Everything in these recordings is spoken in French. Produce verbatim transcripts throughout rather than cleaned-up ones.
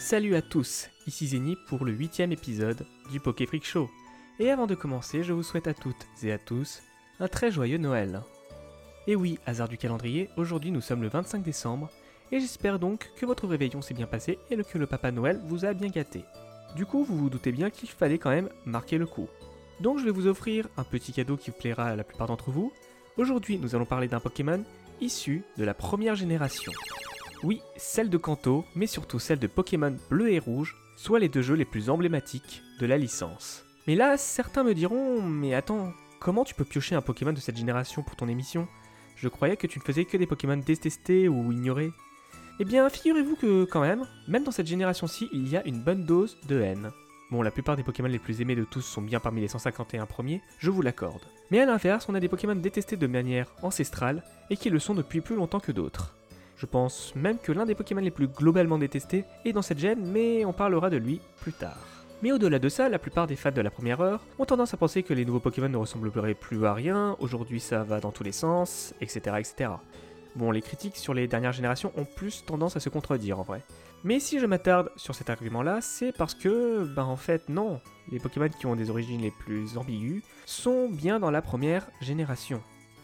Salut à tous, ici Zeni pour le huitième épisode du Poké Freak Show. Et avant de commencer, je vous souhaite à toutes et à tous un très joyeux Noël. Et oui, hasard du calendrier, aujourd'hui nous sommes le vingt-cinq décembre, et j'espère donc que votre réveillon s'est bien passé et que le Papa Noël vous a bien gâté. Du coup, vous vous doutez bien qu'il fallait quand même marquer le coup. Donc je vais vous offrir un petit cadeau qui plaira à la plupart d'entre vous. Aujourd'hui, nous allons parler d'un Pokémon issu de la première génération. Oui, celle de Kanto, mais surtout celle de Pokémon Bleu et Rouge, soit les deux jeux les plus emblématiques de la licence. Mais là, certains me diront, mais attends, comment tu peux piocher un Pokémon de cette génération pour ton émission ? Je croyais que tu ne faisais que des Pokémon détestés ou ignorés. Eh bien, figurez-vous que quand même, même dans cette génération-ci, il y a une bonne dose de haine. Bon, la plupart des Pokémon les plus aimés de tous sont bien parmi les cent cinquante et un premiers, je vous l'accorde. Mais à l'inverse, on a des Pokémon détestés de manière ancestrale et qui le sont depuis plus longtemps que d'autres. Je pense même que l'un des Pokémon les plus globalement détestés est dans cette gène, mais on parlera de lui plus tard. Mais au-delà de ça, la plupart des fans de la première heure ont tendance à penser que les nouveaux Pokémon ne ressembleraient plus à rien, aujourd'hui ça va dans tous les sens, et cetera et cetera. Bon, les critiques sur les dernières générations ont plus tendance à se contredire en vrai. Mais si je m'attarde sur cet argument-là, c'est parce que, ben en fait non, les Pokémon qui ont des origines les plus ambiguës sont bien dans la première génération.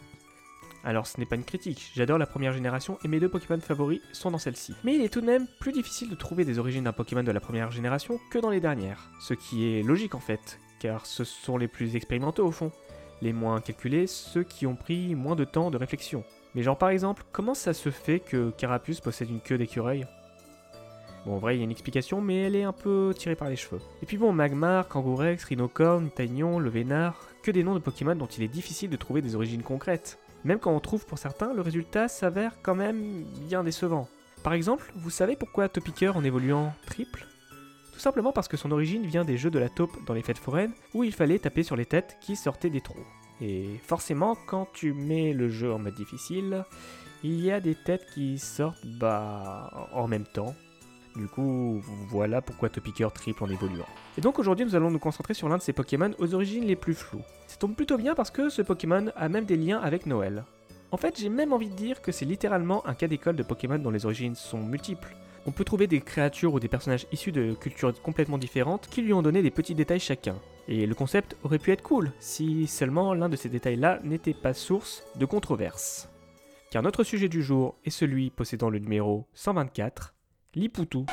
Alors ce n'est pas une critique, j'adore la première génération et mes deux Pokémon favoris sont dans celle-ci. Mais il est tout de même plus difficile de trouver des origines d'un Pokémon de la première génération que dans les dernières. Ce qui est logique en fait, car ce sont les plus expérimentaux au fond. Les moins calculés, ceux qui ont pris moins de temps de réflexion. Mais genre par exemple, comment ça se fait que Carapuce possède une queue d'écureuil ? Bon en vrai il y a une explication mais elle est un peu tirée par les cheveux. Et puis bon, Magmar, Kangourex, Rhinocorn, Taignon, Levénard, que des noms de Pokémon dont il est difficile de trouver des origines concrètes. Même quand on trouve pour certains, le résultat s'avère quand même bien décevant. Par exemple, vous savez pourquoi Topiqueur en évoluant triple ? Tout simplement parce que son origine vient des jeux de la taupe dans les fêtes foraines où il fallait taper sur les têtes qui sortaient des trous. Et forcément, quand tu mets le jeu en mode difficile, il y a des têtes qui sortent bah en même temps. Du coup, voilà pourquoi Topiqueur triple en évoluant. Et donc aujourd'hui, nous allons nous concentrer sur l'un de ces Pokémon aux origines les plus floues. Ça tombe plutôt bien parce que ce Pokémon a même des liens avec Noël. En fait, j'ai même envie de dire que c'est littéralement un cas d'école de Pokémon dont les origines sont multiples. On peut trouver des créatures ou des personnages issus de cultures complètement différentes qui lui ont donné des petits détails chacun. Et le concept aurait pu être cool, si seulement l'un de ces détails-là n'était pas source de controverse. Car notre sujet du jour est celui possédant le numéro cent vingt-quatre, Lipoutou.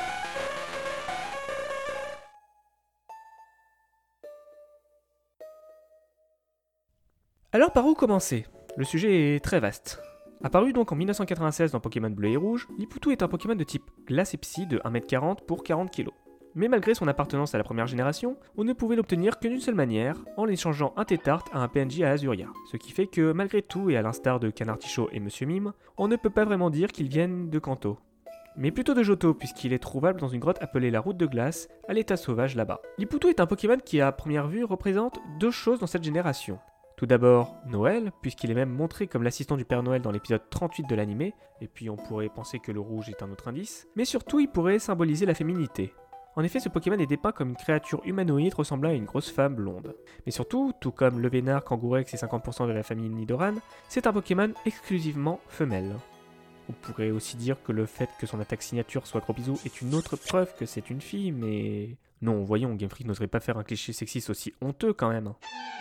Alors par où commencer ? Le sujet est très vaste. Apparu donc en mille neuf cent quatre-vingt-seize dans Pokémon Bleu et Rouge, Lipoutou est un Pokémon de type glace et psy de un mètre quarante pour quarante kilos. Mais malgré son appartenance à la première génération, on ne pouvait l'obtenir que d'une seule manière, en échangeant un Tétart à un P N J à Azuria. Ce qui fait que malgré tout, et à l'instar de Canartichaud et Monsieur Mime, on ne peut pas vraiment dire qu'ils viennent de Kanto. Mais plutôt de Johto, puisqu'il est trouvable dans une grotte appelée la Route de Glace, à l'état sauvage là-bas. Lipoutou est un Pokémon qui à première vue représente deux choses dans cette génération. Tout d'abord, Noël, puisqu'il est même montré comme l'assistant du Père Noël dans l'épisode trente-huit de l'animé, et puis on pourrait penser que le rouge est un autre indice, mais surtout il pourrait symboliser la féminité. En effet, ce Pokémon est dépeint comme une créature humanoïde ressemblant à une grosse femme blonde. Mais surtout, tout comme Levénard, Kangourex et cinquante pour cent de la famille Nidoran, c'est un Pokémon exclusivement femelle. On pourrait aussi dire que le fait que son attaque signature soit Gros Bisou est une autre preuve que c'est une fille, mais... Non, voyons, Game Freak n'oserait pas faire un cliché sexiste aussi honteux quand même.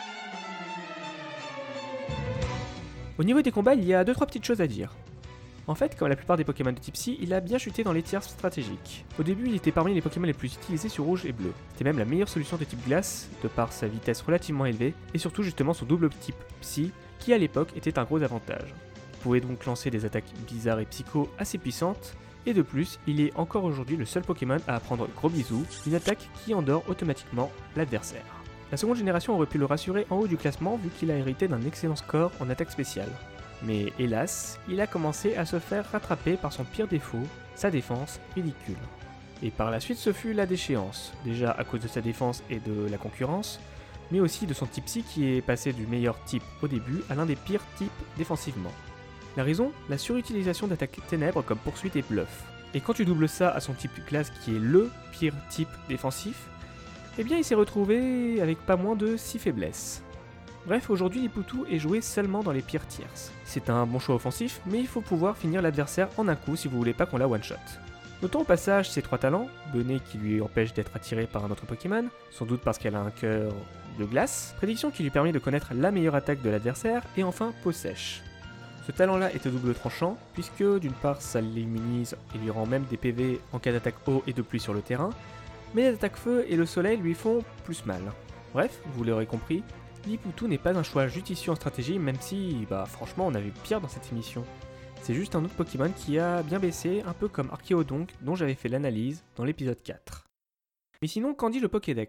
Au niveau des combats, il y a deux trois petites choses à dire. En fait, comme la plupart des Pokémon de type Psy, il a bien chuté dans les tiers stratégiques. Au début, il était parmi les Pokémon les plus utilisés sur Rouge et Bleu. C'était même la meilleure solution de type Glace, de par sa vitesse relativement élevée, et surtout justement son double type Psy, qui à l'époque était un gros avantage. Il pouvait donc lancer des attaques bizarres et psycho assez puissantes, et de plus, il est encore aujourd'hui le seul Pokémon à apprendre Gros Bisou, une attaque qui endort automatiquement l'adversaire. La seconde génération aurait pu le rassurer en haut du classement vu qu'il a hérité d'un excellent score en attaque spéciale. Mais hélas, il a commencé à se faire rattraper par son pire défaut, sa défense ridicule. Et par la suite ce fut la déchéance, déjà à cause de sa défense et de la concurrence, mais aussi de son type Psy qui est passé du meilleur type au début à l'un des pires types défensivement. La raison ? La surutilisation d'attaques ténèbres comme poursuite et bluff. Et quand tu doubles ça à son type glace qui est LE pire type défensif, eh bien il s'est retrouvé avec pas moins de six faiblesses. Bref, aujourd'hui Lipoutou est joué seulement dans les pires tierces. C'est un bon choix offensif, mais il faut pouvoir finir l'adversaire en un coup si vous voulez pas qu'on la one-shot. Notons au passage ses trois talents, Bonnet qui lui empêche d'être attiré par un autre Pokémon, sans doute parce qu'elle a un cœur de glace, prédiction qui lui permet de connaître la meilleure attaque de l'adversaire, et enfin peau sèche. Ce talent-là est à double tranchant, puisque d'une part ça l'immunise et lui rend même des P V en cas d'attaque eau et de pluie sur le terrain, mais les attaques feu et le soleil lui font plus mal. Bref, vous l'aurez compris, Lipoutou n'est pas un choix judicieux en stratégie, même si, bah franchement on a vu pire dans cette émission. C'est juste un autre Pokémon qui a bien baissé, un peu comme Archéodonc, dont j'avais fait l'analyse dans l'épisode quatre. Mais sinon, qu'en dit le Pokédex ?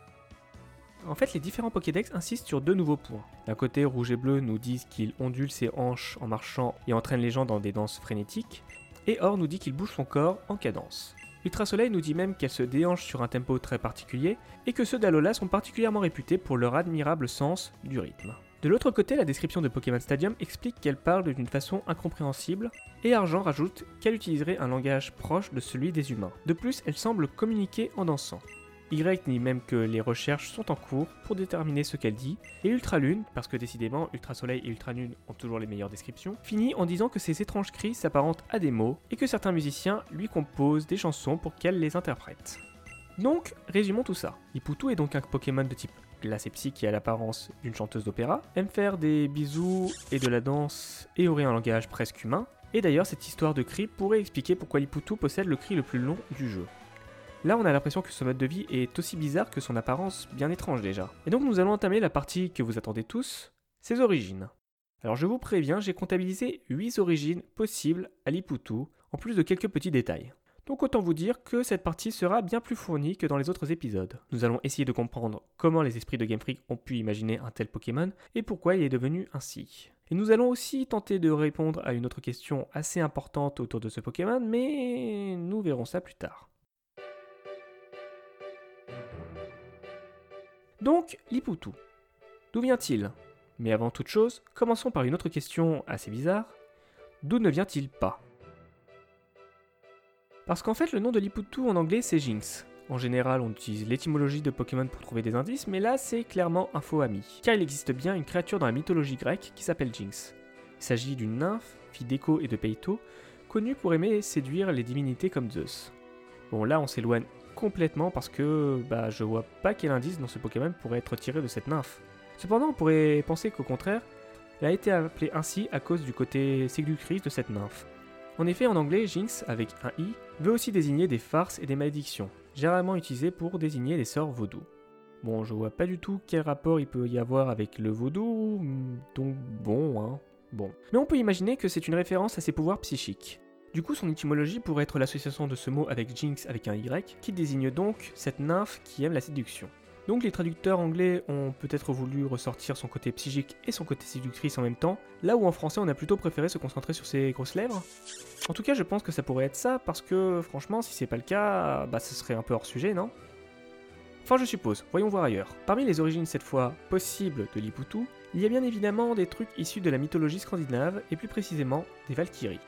En fait, les différents Pokédex insistent sur deux nouveaux points. D'un côté, Rouge et Bleu nous disent qu'il ondule ses hanches en marchant et entraîne les gens dans des danses frénétiques, et Or nous dit qu'il bouge son corps en cadence. Ultra Soleil nous dit même qu'elle se déhanche sur un tempo très particulier, et que ceux d'Alola sont particulièrement réputés pour leur admirable sens du rythme. De l'autre côté, la description de Pokémon Stadium explique qu'elle parle d'une façon incompréhensible, et Argent rajoute qu'elle utiliserait un langage proche de celui des humains. De plus, elle semble communiquer en dansant. Y dit même que les recherches sont en cours pour déterminer ce qu'elle dit, et Ultra Lune, parce que décidément Ultra Soleil et Ultra Lune ont toujours les meilleures descriptions, finit en disant que ces étranges cris s'apparentent à des mots, et que certains musiciens lui composent des chansons pour qu'elle les interprète. Donc, résumons tout ça. Lipoutou est donc un Pokémon de type glace et psy qui a l'apparence d'une chanteuse d'opéra, aime faire des bisous et de la danse et aurait un langage presque humain, et d'ailleurs cette histoire de cri pourrait expliquer pourquoi Lipoutou possède le cri le plus long du jeu. Là on a l'impression que son mode de vie est aussi bizarre que son apparence bien étrange déjà. Et donc nous allons entamer la partie que vous attendez tous, ses origines. Alors je vous préviens, j'ai comptabilisé huit origines possibles à Lipoutou, en plus de quelques petits détails. Donc autant vous dire que cette partie sera bien plus fournie que dans les autres épisodes. Nous allons essayer de comprendre comment les esprits de Game Freak ont pu imaginer un tel Pokémon et pourquoi il est devenu ainsi. Et nous allons aussi tenter de répondre à une autre question assez importante autour de ce Pokémon, mais nous verrons ça plus tard. Donc, Lipoutou. D'où vient-il ? Mais avant toute chose, commençons par une autre question assez bizarre. D'où ne vient-il pas ? Parce qu'en fait, le nom de Lipoutou en anglais, c'est Jynx. En général, on utilise l'étymologie de Pokémon pour trouver des indices, mais là, c'est clairement un faux ami. Car il existe bien une créature dans la mythologie grecque qui s'appelle Jynx. Il s'agit d'une nymphe, fille d'Écho et de Peito, connue pour aimer séduire les divinités comme Zeus. Bon, là, on s'éloigne complètement parce que bah, je vois pas quel indice dans ce Pokémon pourrait être tiré de cette nymphe. Cependant, on pourrait penser qu'au contraire, elle a été appelée ainsi à cause du côté séductrice de cette nymphe. En effet, en anglais, Jynx, avec un i, veut aussi désigner des farces et des malédictions, généralement utilisées pour désigner les sorts vaudous. Bon, je vois pas du tout quel rapport il peut y avoir avec le vaudou, donc bon, hein, bon. Mais on peut imaginer que c'est une référence à ses pouvoirs psychiques. Du coup, son étymologie pourrait être l'association de ce mot avec Jynx avec un y, qui désigne donc cette nymphe qui aime la séduction. Donc les traducteurs anglais ont peut-être voulu ressortir son côté psychique et son côté séductrice en même temps, là où en français on a plutôt préféré se concentrer sur ses grosses lèvres. En tout cas, je pense que ça pourrait être ça, parce que franchement, si c'est pas le cas, bah ce serait un peu hors sujet, non ? Enfin, je suppose, voyons voir ailleurs. Parmi les origines cette fois possibles de Lipoutou, il y a bien évidemment des trucs issus de la mythologie scandinave, et plus précisément des Valkyries.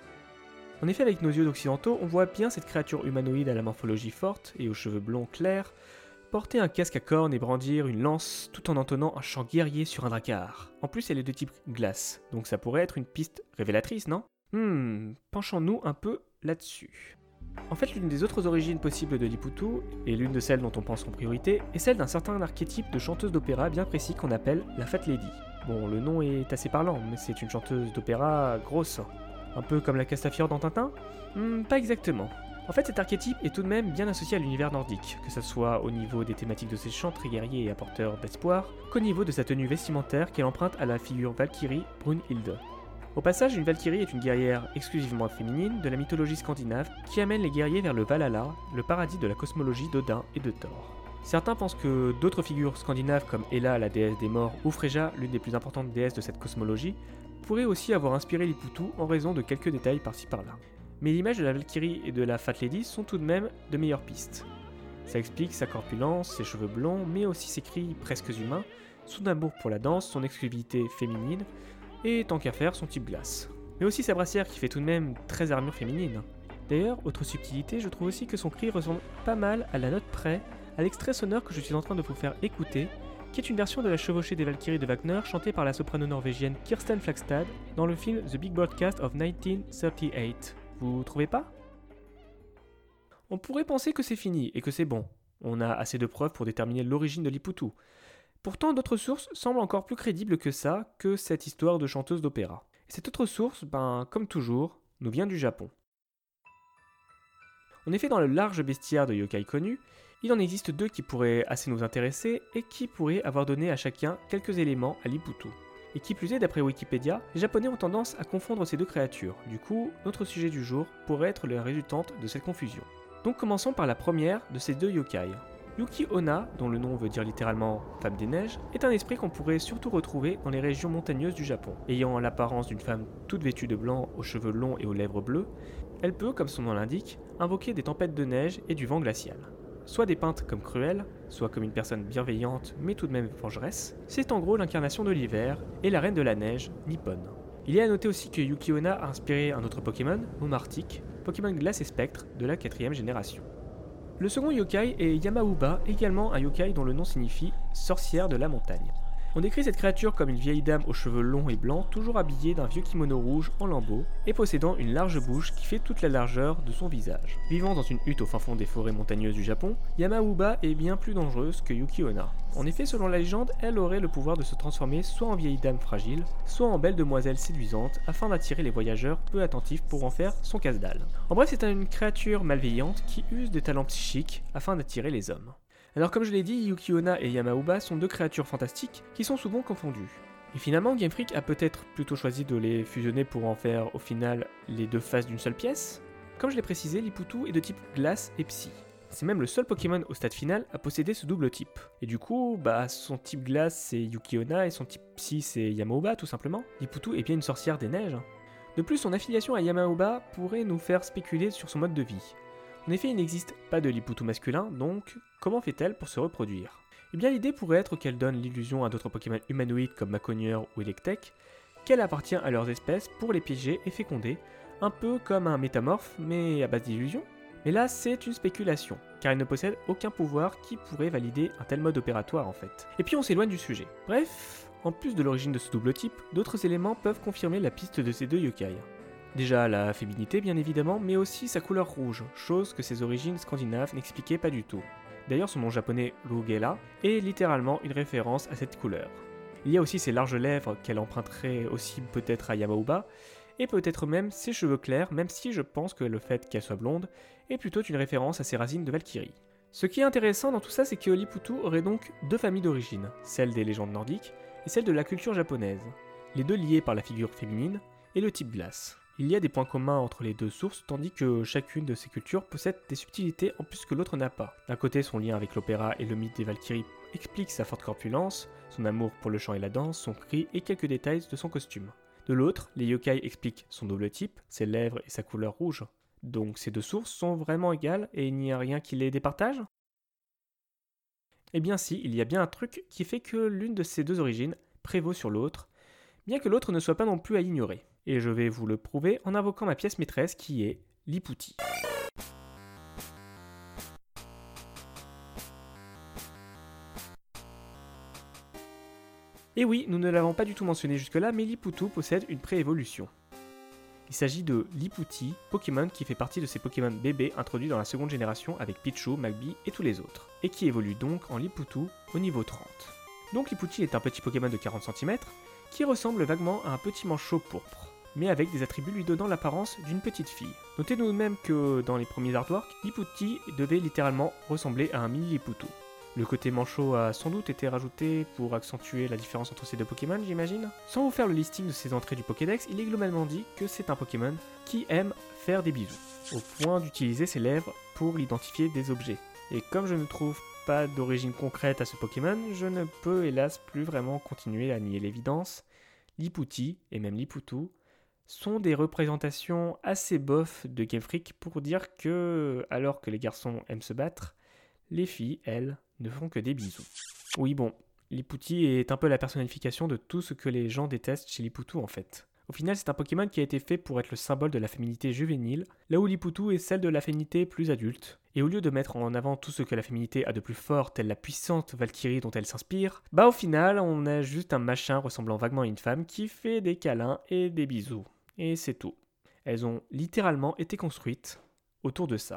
En effet, avec nos yeux occidentaux, on voit bien cette créature humanoïde à la morphologie forte et aux cheveux blonds clairs, porter un casque à cornes et brandir une lance tout en entonnant un chant guerrier sur un dracard. En plus, elle est de type glace, donc ça pourrait être une piste révélatrice, non ? Hmm, penchons-nous un peu là-dessus. En fait, l'une des autres origines possibles de Lipoutou, et l'une de celles dont on pense en priorité, est celle d'un certain archétype de chanteuse d'opéra bien précis qu'on appelle la Fat Lady. Bon, le nom est assez parlant, mais c'est une chanteuse d'opéra grosse. Un peu comme la Castafiore dans Tintin ? Hmm, pas exactement. En fait, cet archétype est tout de même bien associé à l'univers nordique, que ce soit au niveau des thématiques de ses chants très guerriers et apporteurs d'espoir, qu'au niveau de sa tenue vestimentaire qu'elle emprunte à la figure Valkyrie Brunhilde. Au passage, une Valkyrie est une guerrière exclusivement féminine de la mythologie scandinave qui amène les guerriers vers le Valhalla, le paradis de la cosmologie d'Odin et de Thor. Certains pensent que d'autres figures scandinaves comme Hela, la déesse des morts, ou Freyja, l'une des plus importantes déesses de cette cosmologie, pourraient aussi avoir inspiré Lipoutou en raison de quelques détails par-ci par-là. Mais l'image de la Valkyrie et de la Fat Lady sont tout de même de meilleures pistes. Ça explique sa corpulence, ses cheveux blonds, mais aussi ses cris presque humains, son amour pour la danse, son exclusivité féminine, et tant qu'à faire, son type glace. Mais aussi sa brassière qui fait tout de même très armure féminine. D'ailleurs, autre subtilité, je trouve aussi que son cri ressemble pas mal à la note près, à l'extrait sonore que je suis en train de vous faire écouter, qui est une version de la chevauchée des Valkyries de Wagner chantée par la soprano norvégienne Kirsten Flagstad dans le film The Big Broadcast of dix-neuf trente-huit. Vous trouvez pas ? On pourrait penser que c'est fini et que c'est bon. On a assez de preuves pour déterminer l'origine de Lipoutou. Pourtant, d'autres sources semblent encore plus crédibles que ça, que cette histoire de chanteuse d'opéra. Et cette autre source, ben, comme toujours, nous vient du Japon. En effet, dans le large bestiaire de yokai connus, il en existe deux qui pourraient assez nous intéresser et qui pourraient avoir donné à chacun quelques éléments à Lipoutou. Et qui plus est, d'après Wikipédia, les Japonais ont tendance à confondre ces deux créatures. Du coup, notre sujet du jour pourrait être la résultante de cette confusion. Donc commençons par la première de ces deux yokai. Yuki Onna, dont le nom veut dire littéralement « femme des neiges », est un esprit qu'on pourrait surtout retrouver dans les régions montagneuses du Japon. Ayant l'apparence d'une femme toute vêtue de blanc, aux cheveux longs et aux lèvres bleues, elle peut, comme son nom l'indique, invoquer des tempêtes de neige et du vent glacial. Soit dépeinte comme cruelle, soit comme une personne bienveillante mais tout de même vengeresse, c'est en gros l'incarnation de l'hiver et la reine de la neige, Nippon. Il est à noter aussi que Yuki Onna a inspiré un autre Pokémon, Momartic, Pokémon Glace et Spectre de la quatrième génération. Le second yokai est Yamauba, également un yokai dont le nom signifie « sorcière de la montagne ». On décrit cette créature comme une vieille dame aux cheveux longs et blancs, toujours habillée d'un vieux kimono rouge en lambeaux, et possédant une large bouche qui fait toute la largeur de son visage. Vivant dans une hutte au fin fond des forêts montagneuses du Japon, Yamauba est bien plus dangereuse que Yuki Onna. En effet, selon la légende, elle aurait le pouvoir de se transformer soit en vieille dame fragile, soit en belle demoiselle séduisante, afin d'attirer les voyageurs peu attentifs pour en faire son casse-dalle. En bref, c'est une créature malveillante qui use des talents psychiques afin d'attirer les hommes. Alors comme je l'ai dit, Yuki Onna et Yamauba sont deux créatures fantastiques qui sont souvent confondues. Et finalement, Game Freak a peut-être plutôt choisi de les fusionner pour en faire au final les deux faces d'une seule pièce. Comme je l'ai précisé, Lipoutou est de type glace et psy. C'est même le seul Pokémon au stade final à posséder ce double type. Et du coup, bah son type glace c'est Yuki Onna et son type psy c'est Yamauba tout simplement. Lipoutou est bien une sorcière des neiges. De plus, son affiliation à Yamauba pourrait nous faire spéculer sur son mode de vie. En effet, il n'existe pas de Lipoutou masculin, donc comment fait-elle pour se reproduire? Eh bien l'idée pourrait être qu'elle donne l'illusion à d'autres Pokémon humanoïdes comme Maconieur ou Electek, qu'elle appartient à leurs espèces pour les piéger et féconder, un peu comme un métamorphe mais à base d'illusion. Mais là c'est une spéculation, car elle ne possède aucun pouvoir qui pourrait valider un tel mode opératoire en fait. Et puis on s'éloigne du sujet. Bref, en plus de l'origine de ce double type, d'autres éléments peuvent confirmer la piste de ces deux yokai. Déjà la féminité bien évidemment, mais aussi sa couleur rouge, chose que ses origines scandinaves n'expliquaient pas du tout. D'ailleurs son nom japonais Rugela est littéralement une référence à cette couleur. Il y a aussi ses larges lèvres qu'elle emprunterait aussi peut-être à Yamauba, et peut-être même ses cheveux clairs, même si je pense que le fait qu'elle soit blonde est plutôt une référence à ses racines de Valkyrie. Ce qui est intéressant dans tout ça, c'est que Lipoutou aurait donc deux familles d'origine, celle des légendes nordiques et celle de la culture japonaise, les deux liées par la figure féminine et le type glace. Il y a des points communs entre les deux sources, tandis que chacune de ces cultures possède des subtilités en plus que l'autre n'a pas. D'un côté, son lien avec l'opéra et le mythe des Valkyries explique sa forte corpulence, son amour pour le chant et la danse, son cri et quelques détails de son costume. De l'autre, les yokai expliquent son double type, ses lèvres et sa couleur rouge. Donc ces deux sources sont vraiment égales et il n'y a rien qui les départage? Eh bien si, il y a bien un truc qui fait que l'une de ces deux origines prévaut sur l'autre, bien que l'autre ne soit pas non plus à ignorer. Et je vais vous le prouver en invoquant ma pièce maîtresse qui est Lipouti. Et oui, nous ne l'avons pas du tout mentionné jusque-là, mais Lipoutou possède une pré-évolution. Il s'agit de Lipouti, Pokémon qui fait partie de ces Pokémon bébés introduits dans la seconde génération avec Pichu, Magby et tous les autres, et qui évolue donc en Lipoutou au niveau trente. Donc Lipouti est un petit Pokémon de quarante centimètres qui ressemble vaguement à un petit manchot pourpre, mais avec des attributs lui donnant l'apparence d'une petite fille. Notez tout de même que dans les premiers artworks, Lipouti devait littéralement ressembler à un mini Lipoutou. Le côté manchot a sans doute été rajouté pour accentuer la différence entre ces deux Pokémon, j'imagine. Sans vous faire le listing de ses entrées du Pokédex, il est globalement dit que c'est un Pokémon qui aime faire des bisous, au point d'utiliser ses lèvres pour identifier des objets. Et comme je ne trouve pas d'origine concrète à ce Pokémon, je ne peux hélas plus vraiment continuer à nier l'évidence. Lipouti, et même Lipoutou, sont des représentations assez bof de Game Freak pour dire que, alors que les garçons aiment se battre, les filles, elles, ne font que des bisous. Oui bon, Lipouti est un peu la personnification de tout ce que les gens détestent chez Lipoutou en fait. Au final, c'est un Pokémon qui a été fait pour être le symbole de la féminité juvénile, là où Lipoutou est celle de la féminité plus adulte. Et au lieu de mettre en avant tout ce que la féminité a de plus fort, telle la puissante Valkyrie dont elle s'inspire, bah au final, on a juste un machin ressemblant vaguement à une femme qui fait des câlins et des bisous. Et c'est tout. Elles ont littéralement été construites autour de ça.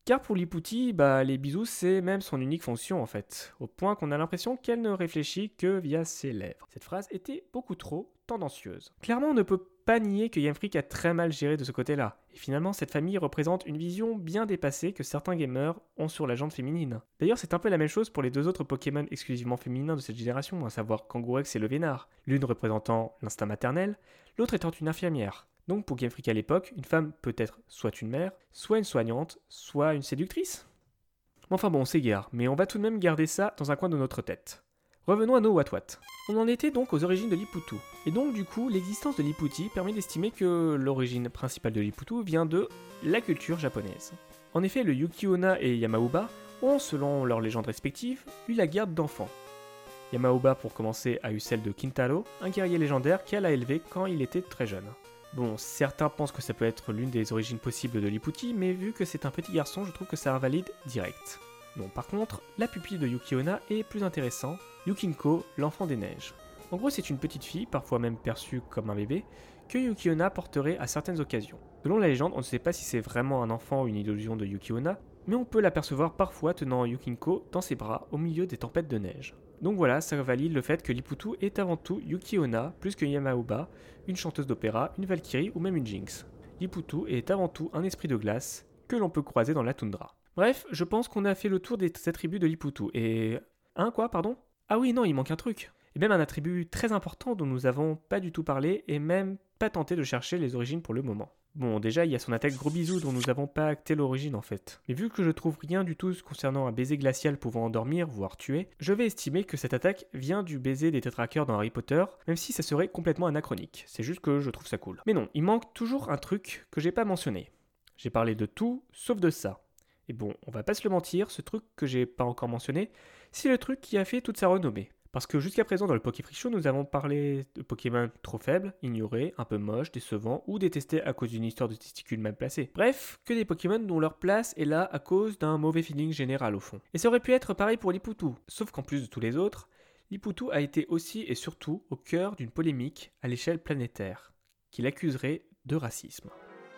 Car pour Lipouti, bah, les bisous c'est même son unique fonction en fait, au point qu'on a l'impression qu'elle ne réfléchit que via ses lèvres. Cette phrase était beaucoup trop tendancieuse. Clairement on ne peut pas nier que Game Freak a très mal géré de ce côté-là, et finalement cette famille représente une vision bien dépassée que certains gamers ont sur la gente féminine. D'ailleurs c'est un peu la même chose pour les deux autres Pokémon exclusivement féminins de cette génération, à savoir Kangourex et le Vénard, l'une représentant l'instinct maternel, l'autre étant une infirmière. Donc pour Game Freak à l'époque, une femme peut être soit une mère, soit une soignante, soit une séductrice. Enfin bon, on s'égare, mais on va tout de même garder ça dans un coin de notre tête. Revenons à nos Watwat. On en était donc aux origines de Lipoutou. Et donc du coup, l'existence de Lipouti permet d'estimer que l'origine principale de Lipoutou vient de la culture japonaise. En effet, le Yuki-onna et Yamauba ont, selon leurs légendes respectives, eu la garde d'enfants. Yamauba, pour commencer, a eu celle de Kintaro, un guerrier légendaire qu'elle a élevé quand il était très jeune. Bon, certains pensent que ça peut être l'une des origines possibles de Lipouti, mais vu que c'est un petit garçon, je trouve que ça invalide direct. Non, par contre, la pupille de Yuki-onna est plus intéressant, Yukinko, l'enfant des neiges. En gros, c'est une petite fille, parfois même perçue comme un bébé, que Yuki-onna porterait à certaines occasions. Selon la légende, on ne sait pas si c'est vraiment un enfant ou une illusion de Yuki-onna, mais on peut l'apercevoir parfois tenant Yukinko dans ses bras au milieu des tempêtes de neige. Donc voilà, ça valide le fait que Lipoutou est avant tout Yuki-onna, plus que Yamauba, une chanteuse d'opéra, une Valkyrie ou même une Jinx. Lipoutou est avant tout un esprit de glace que l'on peut croiser dans la toundra. Bref, je pense qu'on a fait le tour des attributs de Lipoutou, et... Hein, quoi, pardon ? Ah oui, non, il manque un truc. Et même un attribut très important dont nous avons pas du tout parlé, et même pas tenté de chercher les origines pour le moment. Bon, déjà, il y a son attaque gros bisou dont nous n'avons pas acté l'origine en fait. Mais vu que je trouve rien du tout concernant un baiser glacial pouvant endormir, voire tuer, je vais estimer que cette attaque vient du baiser des tétraqueurs dans Harry Potter, même si ça serait complètement anachronique. C'est juste que je trouve ça cool. Mais non, il manque toujours un truc que j'ai pas mentionné. J'ai parlé de tout, sauf de ça. Et bon, on va pas se le mentir, ce truc que j'ai pas encore mentionné, c'est le truc qui a fait toute sa renommée. Parce que jusqu'à présent dans le Poké Freak Show, nous avons parlé de Pokémon trop faibles, ignorés, un peu moches, décevants ou détestés à cause d'une histoire de testicules mal placée. Bref, que des Pokémon dont leur place est là à cause d'un mauvais feeling général au fond. Et ça aurait pu être pareil pour Lipoutou, sauf qu'en plus de tous les autres, Lipoutou a été aussi et surtout au cœur d'une polémique à l'échelle planétaire, qui l'accuserait de racisme.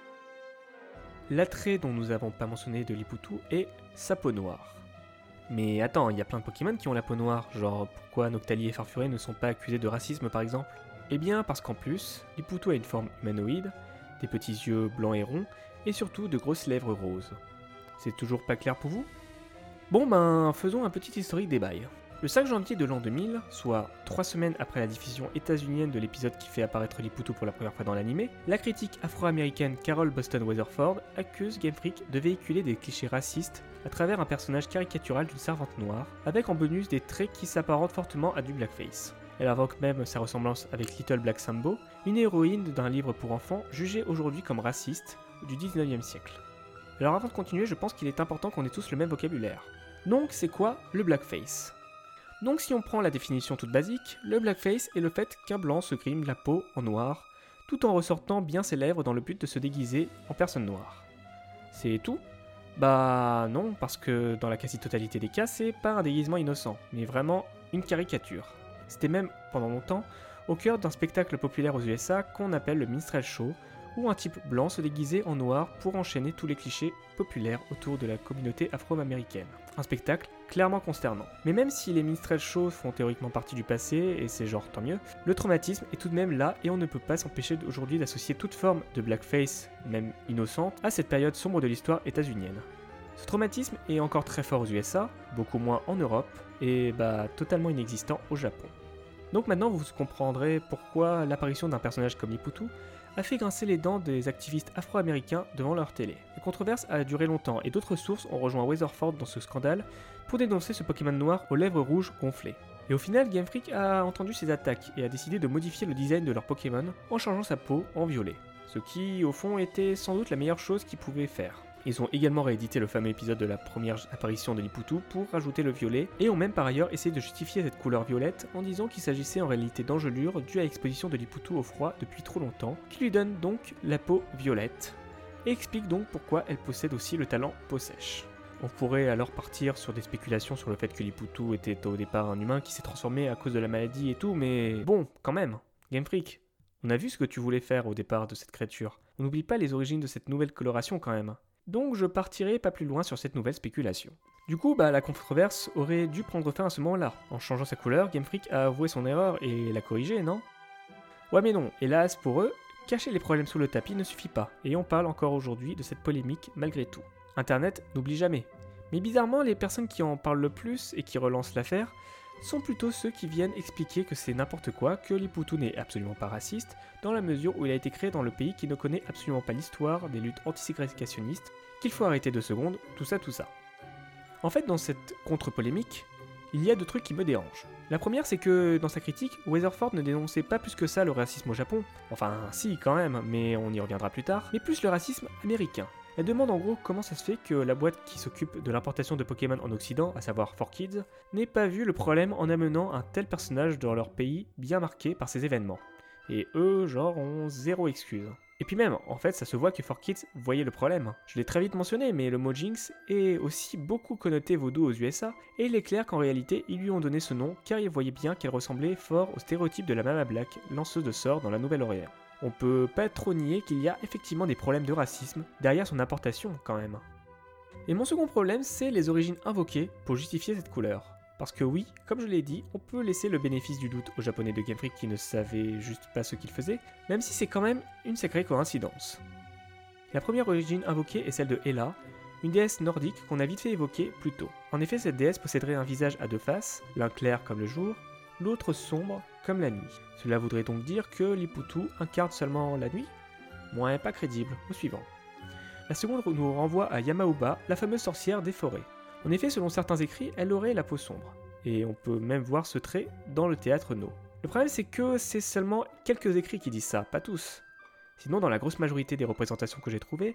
L'attrait dont nous n'avons pas mentionné de Lipoutou est sa peau noire. Mais attends, il y a plein de Pokémon qui ont la peau noire, genre pourquoi Noctali et Farfuré ne sont pas accusés de racisme par exemple ? Eh bien parce qu'en plus, Lipoutou a une forme humanoïde, des petits yeux blancs et ronds, et surtout de grosses lèvres roses. C'est toujours pas clair pour vous ? Bon ben, faisons un petit historique des bails. Le cinq janvier de l'an deux mille, soit trois semaines après la diffusion états-unienne de l'épisode qui fait apparaître Lipoutou pour la première fois dans l'animé, la critique afro-américaine Carol Boston Weatherford accuse Game Freak de véhiculer des clichés racistes à travers un personnage caricatural d'une servante noire, avec en bonus des traits qui s'apparentent fortement à du blackface. Elle invoque même sa ressemblance avec Little Black Sambo, une héroïne d'un livre pour enfants jugée aujourd'hui comme raciste du dix-neuvième siècle. Alors avant de continuer, je pense qu'il est important qu'on ait tous le même vocabulaire. Donc c'est quoi le blackface ? Donc si on prend la définition toute basique, le blackface est le fait qu'un blanc se grime la peau en noir, tout en ressortant bien ses lèvres dans le but de se déguiser en personne noire. C'est tout ? Bah non, parce que dans la quasi-totalité des cas, c'est pas un déguisement innocent, mais vraiment une caricature. C'était même, pendant longtemps, au cœur d'un spectacle populaire aux U S A qu'on appelle le minstrel show, où un type blanc se déguisait en noir pour enchaîner tous les clichés populaires autour de la communauté afro-américaine. Un spectacle clairement consternant. Mais même si les minstrel shows font théoriquement partie du passé, et c'est genre tant mieux, le traumatisme est tout de même là et on ne peut pas s'empêcher aujourd'hui d'associer toute forme de blackface, même innocente, à cette période sombre de l'histoire états-unienne. Ce traumatisme est encore très fort aux U S A, beaucoup moins en Europe, et bah totalement inexistant au Japon. Donc maintenant vous comprendrez pourquoi l'apparition d'un personnage comme Lipoutou a fait grincer les dents des activistes afro-américains devant leur télé. La controverse a duré longtemps et d'autres sources ont rejoint Weatherford dans ce scandale pour dénoncer ce Pokémon noir aux lèvres rouges gonflées. Et au final, Game Freak a entendu ces attaques et a décidé de modifier le design de leur Pokémon en changeant sa peau en violet. Ce qui, au fond, était sans doute la meilleure chose qu'ils pouvaient faire. Ils ont également réédité le fameux épisode de la première apparition de Lipoutou pour rajouter le violet, et ont même par ailleurs essayé de justifier cette couleur violette en disant qu'il s'agissait en réalité d'engelure due à l'exposition de Lipoutou au froid depuis trop longtemps, qui lui donne donc la peau violette, et explique donc pourquoi elle possède aussi le talent peau sèche. On pourrait alors partir sur des spéculations sur le fait que Lipoutou était au départ un humain qui s'est transformé à cause de la maladie et tout, mais bon, quand même, Game Freak, on a vu ce que tu voulais faire au départ de cette créature. On n'oublie pas les origines de cette nouvelle coloration quand même. donc je partirai pas plus loin sur cette nouvelle spéculation. Du coup, bah, la controverse aurait dû prendre fin à ce moment-là. En changeant sa couleur, Game Freak a avoué son erreur et l'a corrigée, non? Ouais mais non, hélas pour eux, cacher les problèmes sous le tapis ne suffit pas, et on parle encore aujourd'hui de cette polémique malgré tout. Internet n'oublie jamais. Mais bizarrement, les personnes qui en parlent le plus et qui relancent l'affaire sont plutôt ceux qui viennent expliquer que c'est n'importe quoi, que Lipoutou n'est absolument pas raciste, dans la mesure où il a été créé dans le pays qui ne connaît absolument pas l'histoire des luttes antiségrégationnistes, qu'il faut arrêter deux secondes, tout ça, tout ça. En fait, dans cette contre-polémique, il y a deux trucs qui me dérangent. La première, c'est que dans sa critique, Weatherford ne dénonçait pas plus que ça le racisme au Japon, enfin si quand même, mais on y reviendra plus tard, mais plus le racisme américain. Elle demande en gros comment ça se fait que la boîte qui s'occupe de l'importation de Pokémon en Occident, à savoir four Kids, n'ait pas vu le problème en amenant un tel personnage dans leur pays bien marqué par ces événements. Et eux, genre, ont zéro excuse. Et puis même, en fait, ça se voit que four Kids voyait le problème. Je l'ai très vite mentionné, mais le mot Jinx est aussi beaucoup connoté vaudou aux U S A, et il est clair qu'en réalité, ils lui ont donné ce nom car ils voyaient bien qu'elle ressemblait fort au stéréotype de la Mama Black, lanceuse de sorts dans la Nouvelle-Orléans. On peut pas trop nier qu'il y a effectivement des problèmes de racisme derrière son importation quand même. Et mon second problème, c'est les origines invoquées pour justifier cette couleur. Parce que oui, comme je l'ai dit, on peut laisser le bénéfice du doute aux japonais de Game Freak qui ne savaient juste pas ce qu'ils faisaient, même si c'est quand même une sacrée coïncidence. La première origine invoquée est celle de Hela, une déesse nordique qu'on a vite fait évoquer plus tôt. En effet, cette déesse posséderait un visage à deux faces, l'un clair comme le jour, l'autre sombre comme la nuit. Cela voudrait donc dire que Lipoutou incarne seulement la nuit? Moins pas crédible, au suivant. La seconde nous renvoie à Yamauba, la fameuse sorcière des forêts. En effet, selon certains écrits, elle aurait la peau sombre. Et on peut même voir ce trait dans le théâtre No. Le problème c'est que c'est seulement quelques écrits qui disent ça, pas tous. Sinon, dans la grosse majorité des représentations que j'ai trouvées,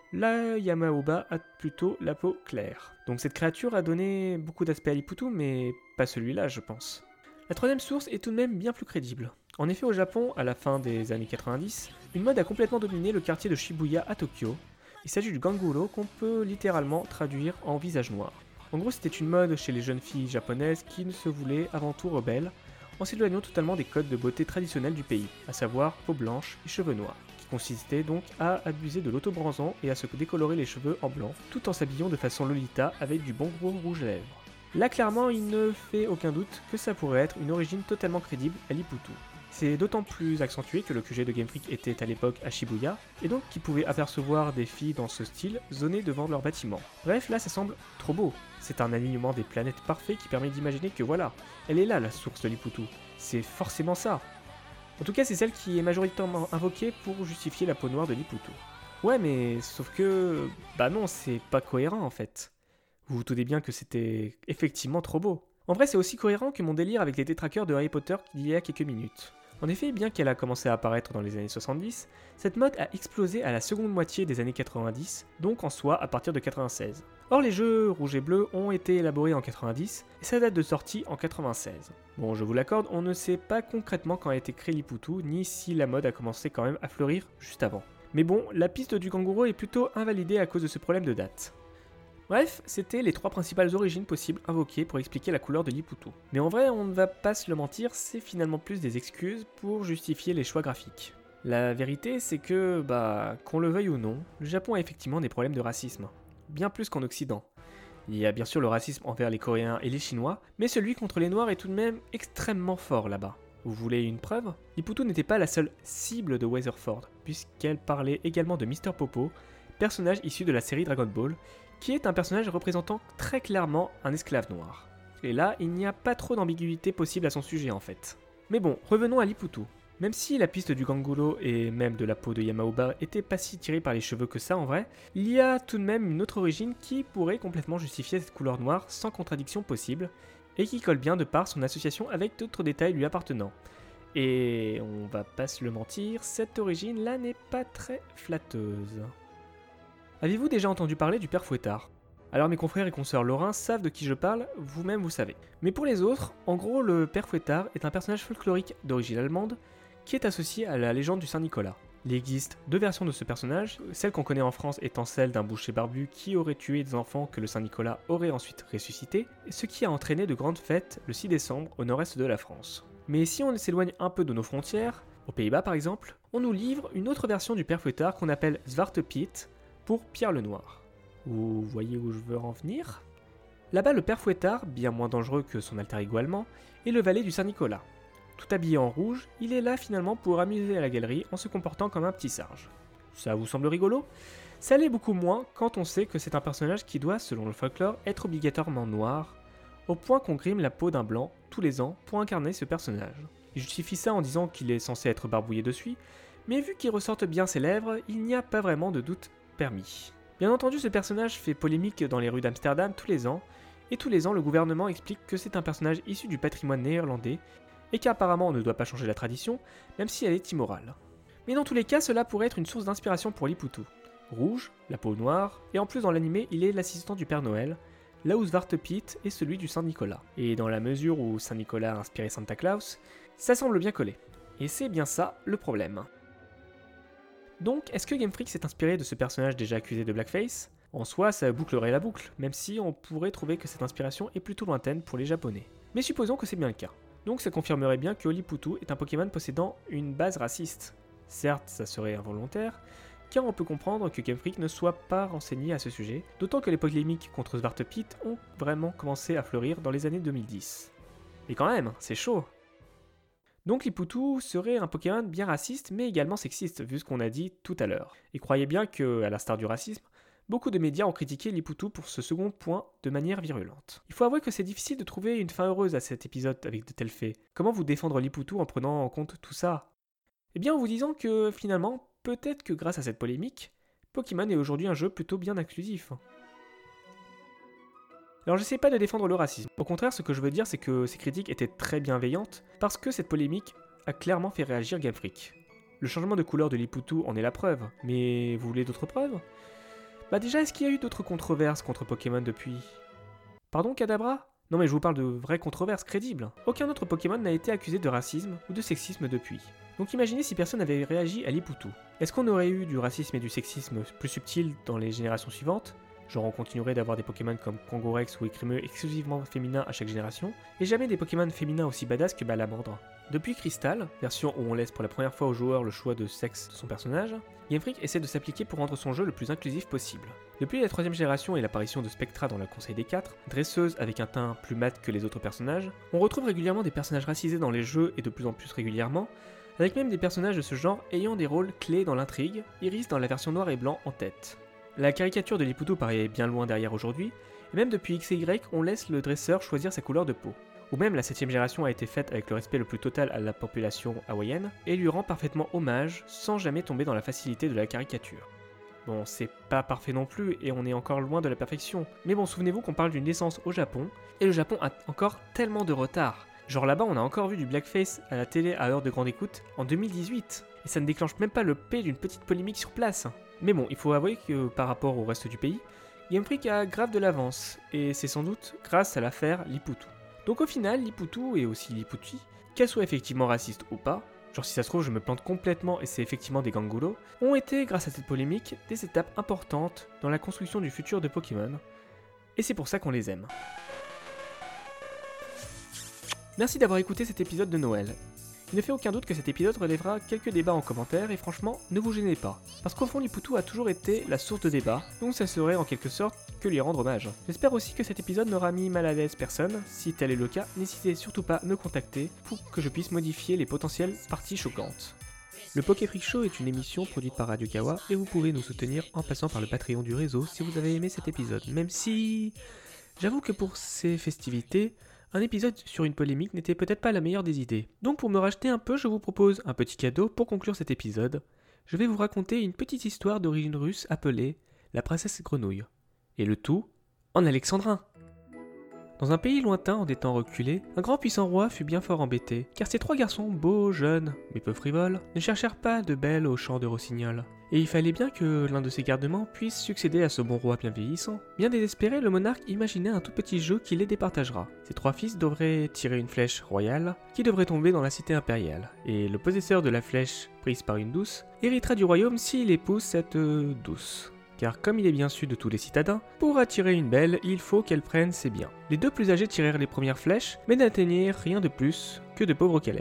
la Yamauba a plutôt la peau claire. Donc cette créature a donné beaucoup d'aspects à Lipoutou, mais pas celui-là je pense. La troisième source est tout de même bien plus crédible. En effet, au Japon, à la fin des années quatre-vingt-dix, une mode a complètement dominé le quartier de Shibuya à Tokyo. Il s'agit du ganguro qu'on peut littéralement traduire en visage noir. En gros, c'était une mode chez les jeunes filles japonaises qui ne se voulaient avant tout rebelles, en s'éloignant totalement des codes de beauté traditionnels du pays, à savoir peau blanche et cheveux noirs, qui consistait donc à abuser de l'autobronzant et à se décolorer les cheveux en blanc, tout en s'habillant de façon lolita avec du bon gros rouge à lèvres. Là, clairement, il ne fait aucun doute que ça pourrait être une origine totalement crédible à Lipoutou. C'est d'autant plus accentué que le Q G de Game Freak était à l'époque à Shibuya, et donc qu'ils pouvaient apercevoir des filles dans ce style zonées devant leur bâtiment. Bref, là ça semble trop beau. C'est un alignement des planètes parfait qui permet d'imaginer que voilà, elle est là la source de Lipoutou. C'est forcément ça. En tout cas, c'est celle qui est majoritairement invoquée pour justifier la peau noire de Lipoutou. Ouais, mais sauf que... bah non, c'est pas cohérent en fait. Vous vous doutez bien que c'était effectivement trop beau. En vrai, c'est aussi cohérent que mon délire avec les détraqueurs de Harry Potter d'il y a quelques minutes. En effet, bien qu'elle a commencé à apparaître dans les années soixante-dix, cette mode a explosé à la seconde moitié des années quatre-vingt-dix, donc en soi à partir de quatre-vingt-seize. Or les jeux rouge et bleu ont été élaborés en quatre-vingt-dix, et sa date de sortie en quatre-vingt-seize. Bon, je vous l'accorde, on ne sait pas concrètement quand a été créé Lipoutou, ni si la mode a commencé quand même à fleurir juste avant. Mais bon, la piste du kangourou est plutôt invalidée à cause de ce problème de date. Bref, c'était les trois principales origines possibles invoquées pour expliquer la couleur de Lipoutou. Mais en vrai, on ne va pas se le mentir, c'est finalement plus des excuses pour justifier les choix graphiques. La vérité, c'est que, bah, qu'on le veuille ou non, le Japon a effectivement des problèmes de racisme. Bien plus qu'en Occident. Il y a bien sûr le racisme envers les Coréens et les Chinois, mais celui contre les Noirs est tout de même extrêmement fort là-bas. Vous voulez une preuve? Lipoutou n'était pas la seule cible de Weatherford, puisqu'elle parlait également de Mister Popo, personnage issu de la série Dragon Ball, qui est un personnage représentant très clairement un esclave noir. Et là, il n'y a pas trop d'ambiguïté possible à son sujet en fait. Mais bon, revenons à Lipoutou. Même si la piste du Gangulo et même de la peau de Yamauba était pas si tirée par les cheveux que ça en vrai, il y a tout de même une autre origine qui pourrait complètement justifier cette couleur noire sans contradiction possible, et qui colle bien de par son association avec d'autres détails lui appartenant. Et on va pas se le mentir, cette origine là n'est pas très flatteuse. Avez-vous déjà entendu parler du père Fouettard? Alors mes confrères et consoeurs lorrains savent de qui je parle, vous-même vous savez. Mais pour les autres, en gros le père Fouettard est un personnage folklorique d'origine allemande qui est associé à la légende du Saint-Nicolas. Il existe deux versions de ce personnage, celle qu'on connaît en France étant celle d'un boucher barbu qui aurait tué des enfants que le Saint-Nicolas aurait ensuite ressuscité, ce qui a entraîné de grandes fêtes le six décembre au nord-est de la France. Mais si on s'éloigne un peu de nos frontières, aux Pays-Bas par exemple, on nous livre une autre version du père Fouettard qu'on appelle Zwarte Piet, pour Pierre le Noir. Vous voyez où je veux en venir? Là-bas, le père Fouettard, bien moins dangereux que son alter ego allemand, est le valet du Saint-Nicolas. Tout habillé en rouge, il est là finalement pour amuser à la galerie en se comportant comme un petit singe. Ça vous semble rigolo? Ça l'est beaucoup moins quand on sait que c'est un personnage qui doit, selon le folklore, être obligatoirement noir, au point qu'on grime la peau d'un blanc tous les ans pour incarner ce personnage. Il justifie ça en disant qu'il est censé être barbouillé de suie, mais vu qu'il ressorte bien ses lèvres, il n'y a pas vraiment de doute permis. Bien entendu, ce personnage fait polémique dans les rues d'Amsterdam tous les ans, et tous les ans le gouvernement explique que c'est un personnage issu du patrimoine néerlandais, et qu'apparemment on ne doit pas changer la tradition, même si elle est immorale. Mais dans tous les cas, cela pourrait être une source d'inspiration pour Liputu. Rouge, la peau noire, et en plus dans l'animé, il est l'assistant du Père Noël, là où Svartepit est celui du Saint-Nicolas. Et dans la mesure où Saint-Nicolas a inspiré Santa Claus, ça semble bien coller. Et c'est bien ça le problème. Donc, est-ce que Game Freak s'est inspiré de ce personnage déjà accusé de blackface? En soi, ça bouclerait la boucle, même si on pourrait trouver que cette inspiration est plutôt lointaine pour les japonais. Mais supposons que c'est bien le cas. Donc ça confirmerait bien que Liputu est un Pokémon possédant une base raciste. Certes, ça serait involontaire, car on peut comprendre que Game Freak ne soit pas renseigné à ce sujet, d'autant que les polémiques contre Svartepit ont vraiment commencé à fleurir dans les années deux mille dix. Et quand même, c'est chaud. Donc Liputu serait un Pokémon bien raciste, mais également sexiste, vu ce qu'on a dit tout à l'heure. Et croyez bien que, à l'instar du racisme, beaucoup de médias ont critiqué Liputu pour ce second point de manière virulente. Il faut avouer que c'est difficile de trouver une fin heureuse à cet épisode avec de tels faits. Comment vous défendre Liputu en prenant en compte tout ça? Eh bien en vous disant que finalement, peut-être que grâce à cette polémique, Pokémon est aujourd'hui un jeu plutôt bien inclusif. Alors j'essaie pas de défendre le racisme. Au contraire, ce que je veux dire, c'est que ces critiques étaient très bienveillantes parce que cette polémique a clairement fait réagir Game Freak. Le changement de couleur de Liputu en est la preuve, mais vous voulez d'autres preuves? Bah déjà, est-ce qu'il y a eu d'autres controverses contre Pokémon depuis? Pardon, Kadabra? Non mais je vous parle de vraies controverses crédibles. Aucun autre Pokémon n'a été accusé de racisme ou de sexisme depuis. Donc imaginez si personne n'avait réagi à Liputu. Est-ce qu'on aurait eu du racisme et du sexisme plus subtils dans les générations suivantes? Genre on continuerait d'avoir des Pokémon comme Kangorex ou Écremeux exclusivement féminins à chaque génération, et jamais des Pokémon féminins aussi badass que Balamandre. Depuis Crystal, version où on laisse pour la première fois au joueur le choix de sexe de son personnage, Game Freak essaie de s'appliquer pour rendre son jeu le plus inclusif possible. Depuis la troisième génération et l'apparition de Spectra dans la Conseil des quatre, dresseuse avec un teint plus mat que les autres personnages, on retrouve régulièrement des personnages racisés dans les jeux et de plus en plus régulièrement, avec même des personnages de ce genre ayant des rôles clés dans l'intrigue, Iris dans la version noir et blanc en tête. La caricature de Liputu paraît bien loin derrière aujourd'hui, et même depuis X et Y, on laisse le dresseur choisir sa couleur de peau. Ou même la septième génération a été faite avec le respect le plus total à la population hawaïenne, et lui rend parfaitement hommage, sans jamais tomber dans la facilité de la caricature. Bon, c'est pas parfait non plus, et on est encore loin de la perfection, mais bon, souvenez-vous qu'on parle d'une naissance au Japon, et le Japon a encore tellement de retard. Genre là-bas, on a encore vu du blackface à la télé à heure de grande écoute en deux mille dix-huit, et ça ne déclenche même pas le P d'une petite polémique sur place. Mais bon, il faut avouer que par rapport au reste du pays, Game Freak a grave de l'avance, et c'est sans doute grâce à l'affaire Liputu. Donc au final, Liputu et aussi Liputi, qu'elles soient effectivement racistes ou pas, genre si ça se trouve je me plante complètement et c'est effectivement des gangulos, ont été, grâce à cette polémique, des étapes importantes dans la construction du futur de Pokémon, et c'est pour ça qu'on les aime. Merci d'avoir écouté cet épisode de Noël. Il ne fait aucun doute que cet épisode relèvera quelques débats en commentaire et franchement, ne vous gênez pas. Parce qu'au fond, Liputu a toujours été la source de débat, donc ça serait en quelque sorte que lui rendre hommage. J'espère aussi que cet épisode n'aura mis mal à l'aise personne. Si tel est le cas, n'hésitez surtout pas à me contacter pour que je puisse modifier les potentielles parties choquantes. Le Poké Freak Show est une émission produite par Radio Kawa et vous pouvez nous soutenir en passant par le Patreon du réseau si vous avez aimé cet épisode. Même si... j'avoue que pour ces festivités, un épisode sur une polémique n'était peut-être pas la meilleure des idées. Donc pour me racheter un peu, je vous propose un petit cadeau pour conclure cet épisode. Je vais vous raconter une petite histoire d'origine russe appelée La Princesse Grenouille. Et le tout en alexandrin. Dans un pays lointain en des temps reculés, un grand puissant roi fut bien fort embêté, car ses trois garçons beaux, jeunes, mais peu frivoles, ne cherchèrent pas de belles au chant de rossignol. Et il fallait bien que l'un de ses gardements puisse succéder à ce bon roi bien vieillissant. Bien désespéré, le monarque imaginait un tout petit jeu qui les départagera. Ses trois fils devraient tirer une flèche royale, qui devrait tomber dans la cité impériale. Et le possesseur de la flèche, prise par une douce, héritera du royaume s'il épouse cette euh, douce. Car comme il est bien su de tous les citadins, pour attirer une belle, il faut qu'elle prenne ses biens. Les deux plus âgés tirèrent les premières flèches, mais n'atteignirent rien de plus que de pauvres calèches.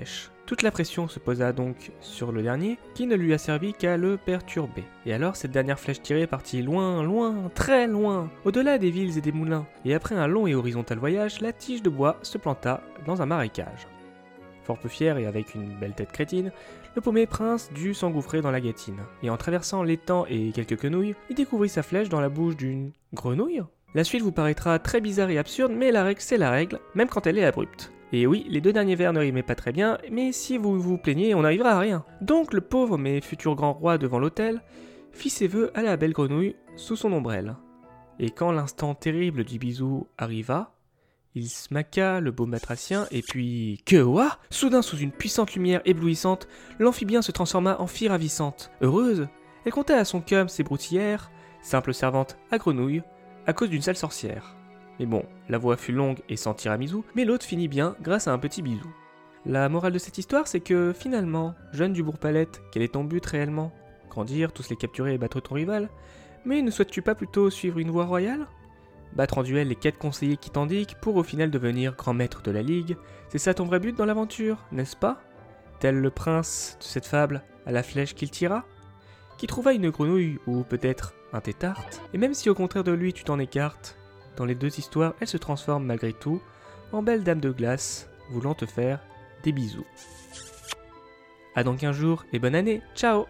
Toute la pression se posa donc sur le dernier, qui ne lui a servi qu'à le perturber. Et alors cette dernière flèche tirée partit loin, loin, très loin, au-delà des villes et des moulins, et après un long et horizontal voyage, la tige de bois se planta dans un marécage. Fort peu fier et avec une belle tête crétine, le paumé prince dut s'engouffrer dans la gâtine, et en traversant l'étang et quelques quenouilles, il découvrit sa flèche dans la bouche d'une grenouille. La suite vous paraîtra très bizarre et absurde, mais la règle c'est la règle, même quand elle est abrupte. Et oui, les deux derniers vers ne rimaient pas très bien, mais si vous vous plaignez, on n'arrivera à rien. Donc le pauvre mais futur grand roi devant l'autel fit ses vœux à la belle grenouille sous son ombrelle. Et quand l'instant terrible du bisou arriva, il smaqua le beau matracien et puis... Que ouah ! Soudain, sous une puissante lumière éblouissante, l'amphibien se transforma en fille ravissante. Heureuse, elle conta à son cum ses broutillères, simple servante à grenouille, à cause d'une sale sorcière. Mais bon, la voie fut longue et sans tiramisu, mais l'autre finit bien grâce à un petit bisou. La morale de cette histoire, c'est que finalement, jeune du Bourg-Palette, quel est ton but réellement ? Grandir, tous les capturer et battre ton rival ? Mais ne souhaites-tu pas plutôt suivre une voie royale ? Battre en duel les quatre conseillers qui t'indiquent pour au final devenir grand maître de la ligue, c'est ça ton vrai but dans l'aventure, n'est-ce pas ? Tel le prince de cette fable à la flèche qu'il tira ? Qui trouva une grenouille ou peut-être un tétarte, et même si au contraire de lui tu t'en écartes, dans les deux histoires, elle se transforme malgré tout en belle dame de glace, voulant te faire des bisous. À dans quinze jours et bonne année, ciao!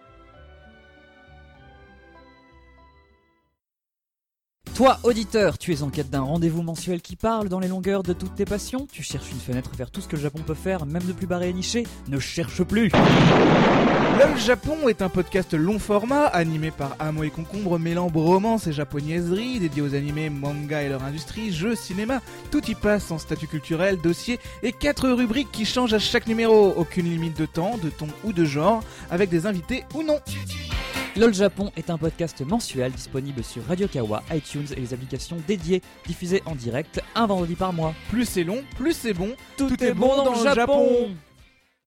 Toi, auditeur, tu es en quête d'un rendez-vous mensuel qui parle dans les longueurs de toutes tes passions. Tu cherches une fenêtre vers tout ce que le Japon peut faire, même de plus barré et niché. Ne cherche plus. LOL Japon est un podcast long format animé par Amo et Concombre, mêlant bromance et japonaiserie, dédié aux animés, manga et leur industrie, jeux, cinéma. Tout y passe en statut culturel, dossier et quatre rubriques qui changent à chaque numéro. Aucune limite de temps, de ton ou de genre, avec des invités ou non. LOL Japon est un podcast mensuel disponible sur Radio Kawa, iTunes et les applications dédiées, diffusé en direct un vendredi par mois. Plus c'est long, plus c'est bon. Tout, Tout est, est bon dans, dans le Japon, Japon.